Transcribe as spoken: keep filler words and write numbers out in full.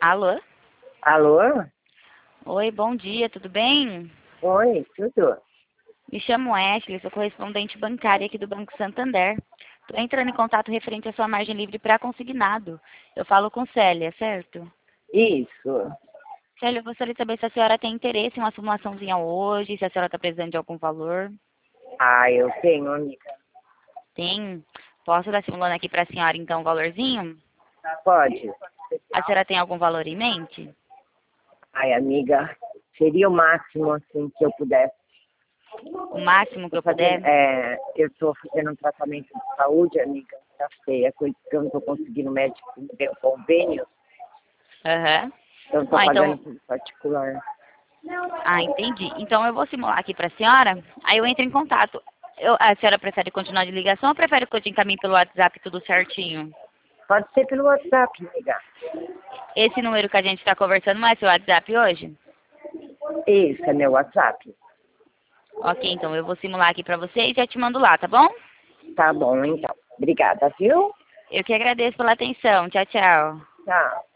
Alô? Alô? Oi, bom dia, tudo bem? Oi, tudo? Me chamo Ashley, sou correspondente bancária aqui do Banco Santander. Estou entrando em contato referente à sua margem livre para consignado. Eu falo com Célia, certo? Isso. Célia, eu gostaria de saber se a senhora tem interesse em uma simulaçãozinha hoje, se a senhora está precisando de algum valor. Ah, eu tenho, amiga. Tem? Posso estar simulando aqui para a senhora, então, um valorzinho? Pode? A senhora tem algum valor em mente? Ai, amiga, seria o máximo, assim, que eu pudesse. O máximo que Tô eu fazendo, puder? é, eu estou fazendo um tratamento de saúde, amiga. Tá feia, coisa que eu não estou conseguindo médico ter um convênio. Aham. Então, estou Ah, pagando então, tudo particular. Ah, entendi. Então eu vou simular aqui para a senhora, aí eu entro em contato. Eu- a senhora prefere continuar de ligação ou prefere que eu te encaminhe pelo WhatsApp tudo certinho? Pode ser pelo WhatsApp, amiga. Esse número que a gente está conversando não é seu WhatsApp hoje? Esse é meu WhatsApp. Ok, então eu vou simular aqui para você e já te mando lá, tá bom? Tá bom, então. Obrigada, viu? Eu que agradeço pela atenção. Tchau, tchau. Tchau.